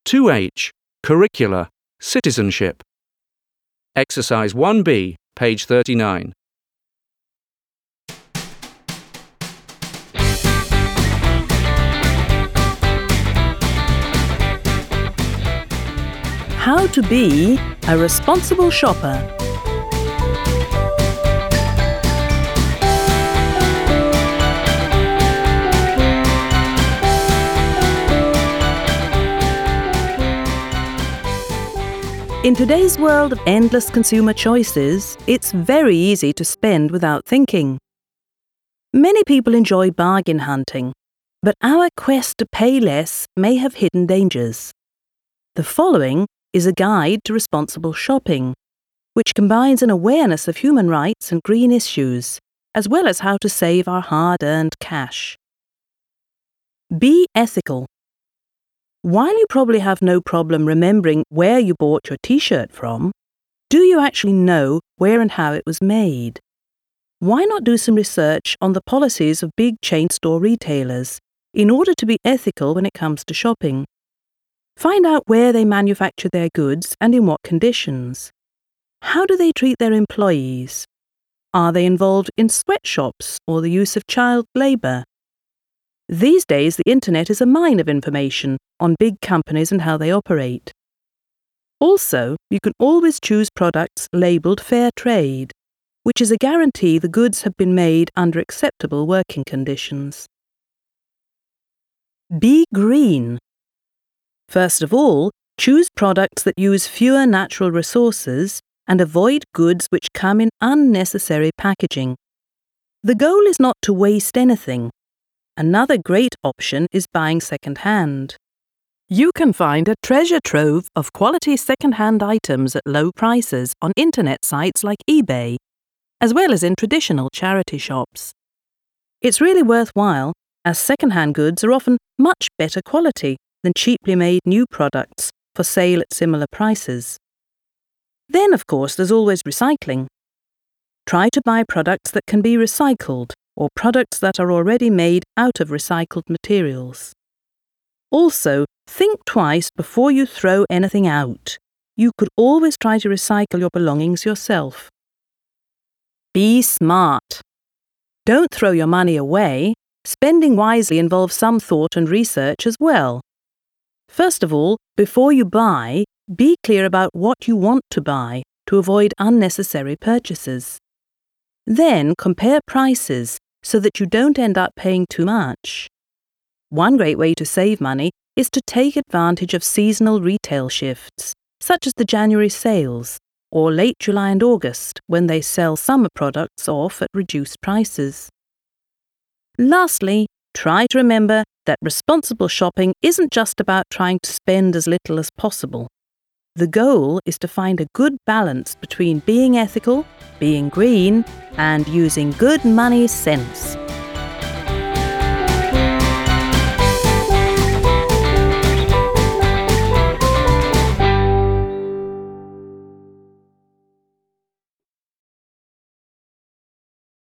2H. Curricula. Citizenship. Exercise 1B, page 39. How to be a responsible shopper. In today's world of endless consumer choices, it's very easy to spend without thinking. Many people enjoy bargain hunting, but our quest to pay less may have hidden dangers. The following is a guide to responsible shopping, which combines an awareness of human rights and green issues, as well as how to save our hard-earned cash. Be ethical. While you probably have no problem remembering where you bought your t-shirt from, do you actually know where and how it was made? Why not do some research on the policies of big chain store retailers in order to be ethical when it comes to shopping? Find out where they manufacture their goods and in what conditions. How do they treat their employees? Are they involved in sweatshops or the use of child labour? These days, the internet is a mine of information on big companies and how they operate. Also, you can always choose products labelled fair trade, which is a guarantee the goods have been made under acceptable working conditions. Be green. First of all, choose products that use fewer natural resources and avoid goods which come in unnecessary packaging. The goal is not to waste anything. Another great option is buying second-hand. You can find a treasure trove of quality second-hand items at low prices on internet sites like eBay, as well as in traditional charity shops. It's really worthwhile, as second-hand goods are often much better quality than cheaply made new products for sale at similar prices. Then, of course, there's always recycling. Try to buy products that can be recycled, or products that are already made out of recycled materials. Also, think twice before you throw anything out. You could always try to recycle your belongings yourself. Be smart. Don't throw your money away. Spending wisely involves some thought and research as well. First of all, before you buy, be clear about what you want to buy to avoid unnecessary purchases. Then compare prices so that you don't end up paying too much. One great way to save money is to take advantage of seasonal retail shifts, such as the January sales, or late July and August when they sell summer products off at reduced prices. Lastly, try to remember that responsible shopping isn't just about trying to spend as little as possible. The goal is to find a good balance between being ethical, being green, and using good money sense.